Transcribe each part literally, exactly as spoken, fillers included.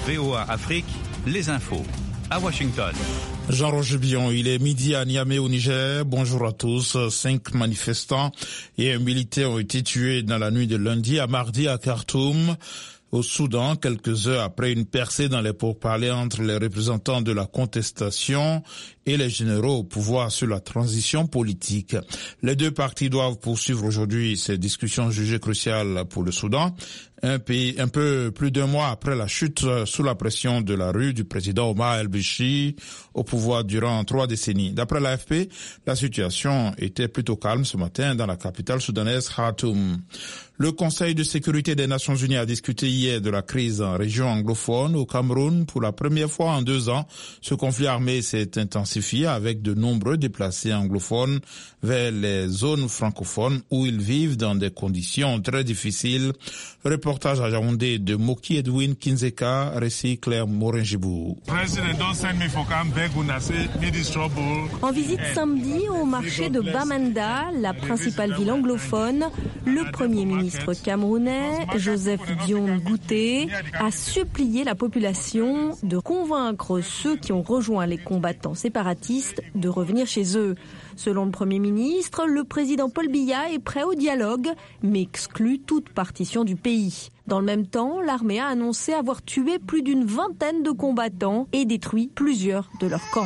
V O A Afrique, les infos. À Washington. Jean-Roger Bion, il est midi à Niamey au Niger. Bonjour à tous. Cinq manifestants et un militaire ont été tués dans la nuit de lundi à mardi à Khartoum, au Soudan, quelques heures après une percée dans les pourparlers entre les représentants de la contestation et les généraux au pouvoir sur la transition politique. Les deux parties doivent poursuivre aujourd'hui ces discussions jugées cruciales pour le Soudan, un pays un peu plus d'un mois après la chute sous la pression de la rue du président Omar el-Béchir au pouvoir durant trois décennies. D'après l'A F P, la situation était plutôt calme ce matin dans la capitale soudanaise Khartoum. Le Conseil de sécurité des Nations Unies a discuté hier de la crise en région anglophone au Cameroun. Pour la première fois en deux ans, ce conflit armé s'est intensifié avec de nombreux déplacés anglophones vers les zones francophones où ils vivent dans des conditions très difficiles. Reportage à Yaoundé de Moki Edwin Kinzeka, récit Claire Morin-Gibou. En visite samedi au marché de Bamenda, la principale ville anglophone, le Premier ministre camerounais, Joseph Dion Ngouté, a supplié la population de convaincre ceux qui ont rejoint les combattants séparatistes de revenir chez eux. Selon le Premier ministre, le président Paul Biya est prêt au dialogue, mais exclut toute partition du pays. Dans le même temps, l'armée a annoncé avoir tué plus d'une vingtaine de combattants et détruit plusieurs de leurs camps.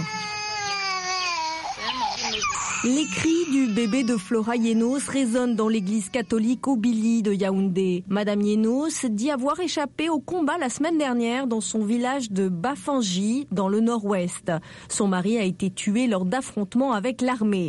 Les cris du bébé de Flora Yenos résonnent dans l'église catholique Obili de Yaoundé. Madame Yenos dit avoir échappé au combat la semaine dernière dans son village de Bafangi, dans le nord-ouest. Son mari a été tué lors d'affrontements avec l'armée.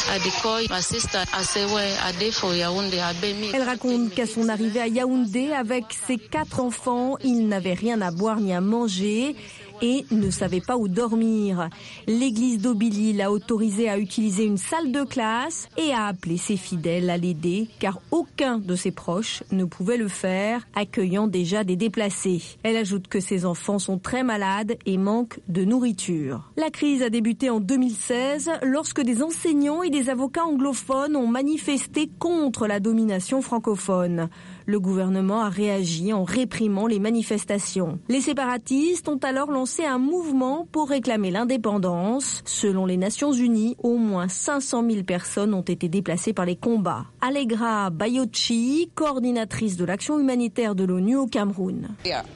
Elle raconte qu'à son arrivée à Yaoundé avec ses quatre enfants, il n'avait rien à boire ni à manger et ne savait pas où dormir. L'église d'Obili l'a autorisé à utiliser une salle de classe et a appelé ses fidèles à l'aider car aucun de ses proches ne pouvait le faire, accueillant déjà des déplacés. Elle ajoute que ses enfants sont très malades et manquent de nourriture. La crise a débuté en deux mille seize lorsque des enseignants et des avocats anglophones ont manifesté contre la domination francophone. Le gouvernement a réagi en réprimant les manifestations. Les séparatistes ont alors lancé un mouvement pour réclamer l'indépendance. Selon les Nations Unies, au moins cinq cent mille personnes ont été déplacées par les combats. Allegra Bayochi, coordinatrice de l'action humanitaire de l'ONU au Cameroun.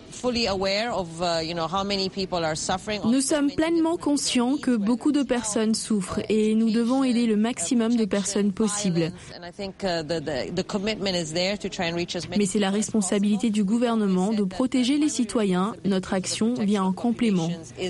Nous sommes pleinement conscients que beaucoup de personnes souffrent et nous devons aider le maximum de personnes possible. Mais c'est la responsabilité du gouvernement de protéger les citoyens. Notre action vient en complément.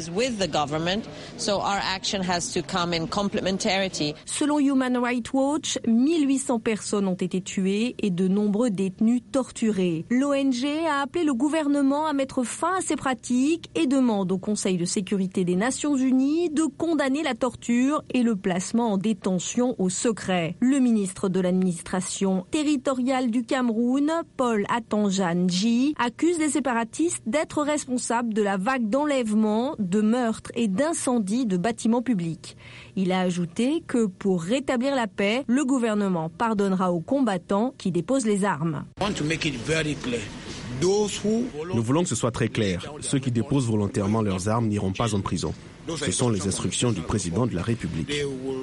Selon Human Rights Watch, mille huit cents personnes ont été tuées et de nombreux détenus torturés. L'O N G a appelé le gouvernement à mettre fin à ces pratiques et demande au Conseil de sécurité des Nations Unies de condamner la torture et le placement en détention au secret. Le ministre de l'administration territoriale du Cameroun, Paul Atanjanji, accuse les séparatistes d'être responsables de la vague d'enlèvements, de meurtres et d'incendies de bâtiments publics. Il a ajouté que pour rétablir la paix, le gouvernement pardonnera aux combattants qui déposent les armes. Nous voulons que ce soit très clair. Ceux qui déposent volontairement leurs armes n'iront pas en prison. Ce sont les instructions du président de la République.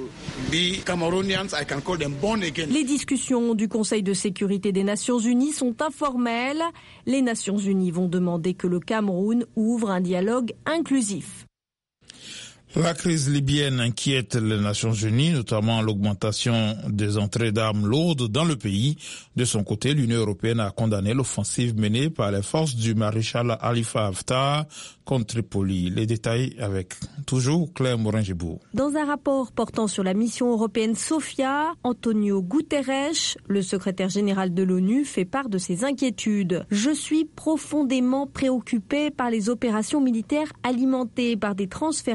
Les discussions du Conseil de sécurité des Nations Unies sont informelles. Les Nations Unies vont demander que le Cameroun ouvre un dialogue inclusif. La crise libyenne inquiète les Nations Unies, notamment l'augmentation des entrées d'armes lourdes dans le pays. De son côté, l'Union européenne a condamné l'offensive menée par les forces du maréchal Khalifa Haftar contre Tripoli. Les détails avec toujours Claire Morin-Gibou. Dans un rapport portant sur la mission européenne Sophia, Antonio Guterres, le secrétaire général de l'ONU, fait part de ses inquiétudes. Je suis profondément préoccupé par les opérations militaires alimentées par des transferts d'armes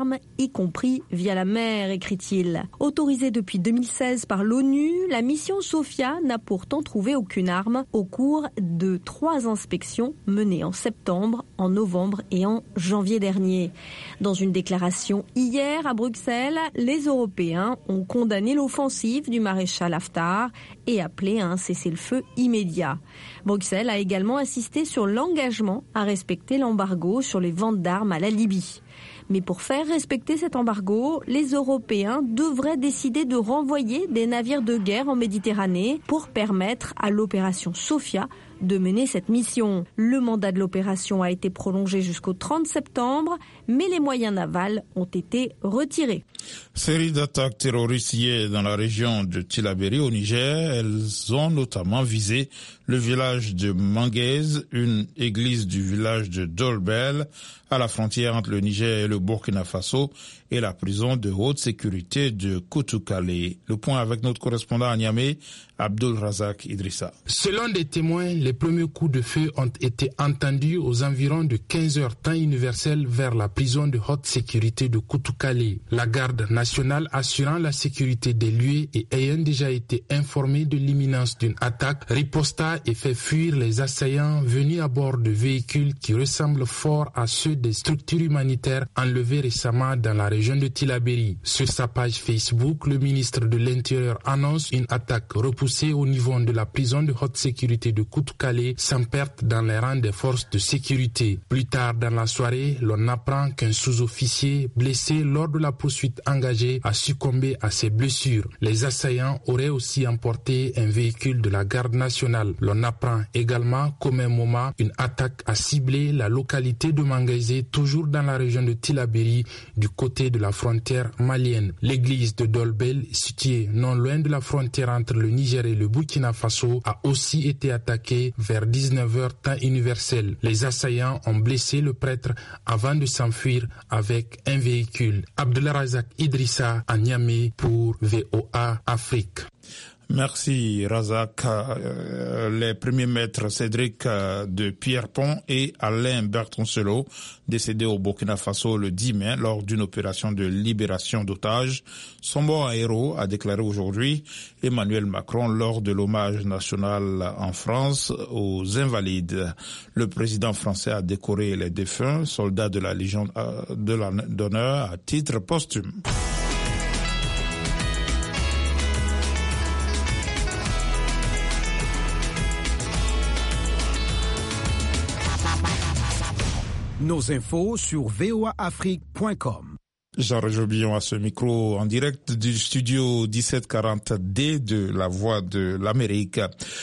armes, y compris via la mer, écrit-il. Autorisée depuis deux mille seize par l'ONU, la mission Sophia n'a pourtant trouvé aucune arme au cours de trois inspections menées en septembre, en novembre et en janvier dernier. Dans une déclaration hier à Bruxelles, les Européens ont condamné l'offensive du maréchal Haftar et appelé à un cessez-le-feu immédiat. Bruxelles a également insisté sur l'engagement à respecter l'embargo sur les ventes d'armes à la Libye. Mais pour faire respecter cet embargo, les Européens devraient décider de renvoyer des navires de guerre en Méditerranée pour permettre à l'opération Sophia de mener cette mission. Le mandat de l'opération a été prolongé jusqu'au trente septembre, mais les moyens navals ont été retirés. Série d'attaques terroristes hier dans la région de Tillabéri au Niger. Elles ont notamment visé le village de Manguez, une église du village de Dolbel, à la frontière entre le Niger et le Burkina Faso, et la prison de haute sécurité de Koutoukale. Le point avec notre correspondant à Niamey, Abdul Razak Idrissa. Selon des témoins, les premiers coups de feu ont été entendus aux environs de quinze heures temps universel vers la prison de haute sécurité de Koutoukale. La garde nationale assurant la sécurité des lieux et ayant déjà été informée de l'imminence d'une attaque, riposta et fait fuir les assaillants venus à bord de véhicules qui ressemblent fort à ceux des structures humanitaires enlevées récemment dans la région de Tillabéri. Sur sa page Facebook, le ministre de l'Intérieur annonce une attaque repoussée au niveau de la prison de haute sécurité de Koutoukale sans perte dans les rangs des forces de sécurité. Plus tard dans la soirée, l'on apprend qu'un sous-officier blessé lors de la poursuite engagée a succombé à ses blessures. Les assaillants auraient aussi emporté un véhicule de la garde nationale. L'on apprend également qu'au même moment, une attaque a ciblé la localité de Mangaise, toujours dans la région de Tillabéri, du côté de la frontière malienne. L'église de Dolbel, située non loin de la frontière entre le Niger et le Burkina Faso, a aussi été attaquée vers dix-neuf heures temps universel. Les assaillants ont blessé le prêtre avant de s'enfuir avec un véhicule. Abdullah Razak Idrissa à Niamey pour V O A Afrique. Merci Razak. Euh, les premiers maîtres Cédric euh, de Pierrepont et Alain Bertoncelot, décédés au Burkina Faso le dix mai lors d'une opération de libération d'otages, sont morts à héros, a déclaré aujourd'hui Emmanuel Macron lors de l'hommage national en France aux Invalides. Le président français a décoré les défunts soldats de la Légion d'honneur à titre posthume. Nos infos sur v o a afrique point com. Jean-Roger Billon à ce micro en direct du studio dix-sept quarante D de la Voix de l'Amérique.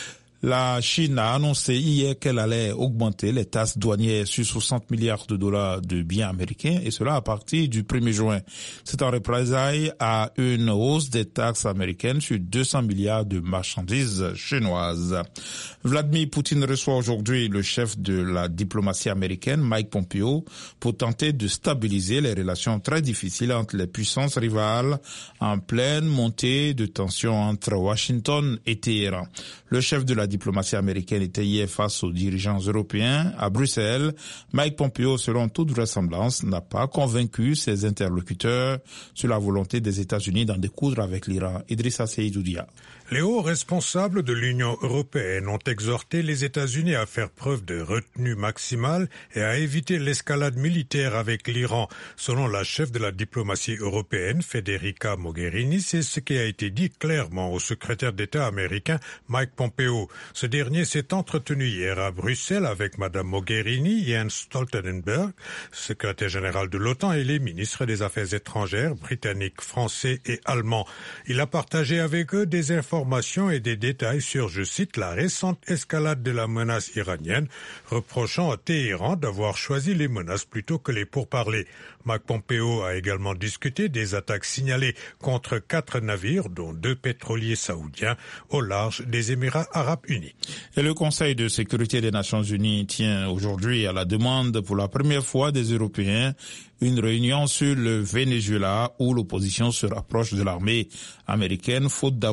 La Chine a annoncé hier qu'elle allait augmenter les taxes douanières sur soixante milliards de dollars de biens américains, et cela à partir du premier juin. C'est en représailles à une hausse des taxes américaines sur deux cents milliards de marchandises chinoises. Vladimir Poutine reçoit aujourd'hui le chef de la diplomatie américaine, Mike Pompeo, pour tenter de stabiliser les relations très difficiles entre les puissances rivales en pleine montée de tensions entre Washington et Téhéran. Le chef de la diplomatie américaine était hier face aux dirigeants européens à Bruxelles. Mike Pompeo, selon toute vraisemblance, n'a pas convaincu ses interlocuteurs sur la volonté des États-Unis d'en découdre avec l'Iran. Idrissa Seydoudia. Les hauts responsables de l'Union européenne ont exhorté les États-Unis à faire preuve de retenue maximale et à éviter l'escalade militaire avec l'Iran. Selon la chef de la diplomatie européenne, Federica Mogherini, c'est ce qui a été dit clairement au secrétaire d'État américain Mike Pompeo. Ce dernier s'est entretenu hier à Bruxelles avec Madame Mogherini, Jens Stoltenberg, secrétaire général de l'OTAN, et les ministres des Affaires étrangères britanniques, français et allemands. Il a partagé avec eux des informations et des détails sur, je cite, la récente escalade de la menace iranienne, reprochant à Téhéran d'avoir choisi les menaces plutôt que les pourparlers. Mike Pompeo a également discuté des attaques signalées contre quatre navires, dont deux pétroliers saoudiens, au large des Émirats arabes unis. Et le Conseil de sécurité des Nations unies tient aujourd'hui à la demande pour la première fois des Européens une réunion sur le Venezuela où l'opposition se rapproche de l'armée américaine, faute d'avoir pu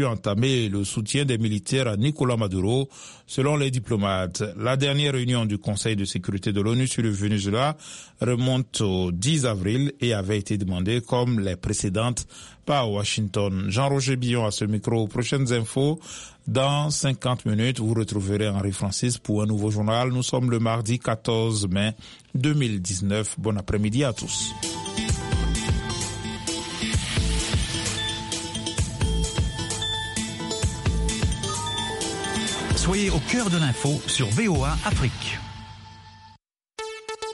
pu entamer le soutien des militaires à Nicolás Maduro, selon les diplomates. La dernière réunion du Conseil de sécurité de l'ONU sur le Venezuela remonte au dix avril et avait été demandée, comme les précédentes, par Washington. Jean-Roger Billon à ce micro. Prochaines infos. Dans cinquante minutes, vous retrouverez Henri Francis pour un nouveau journal. Nous sommes le mardi quatorze mai deux mille dix-neuf. Bon après-midi à tous. Soyez au cœur de l'info sur V O A Afrique.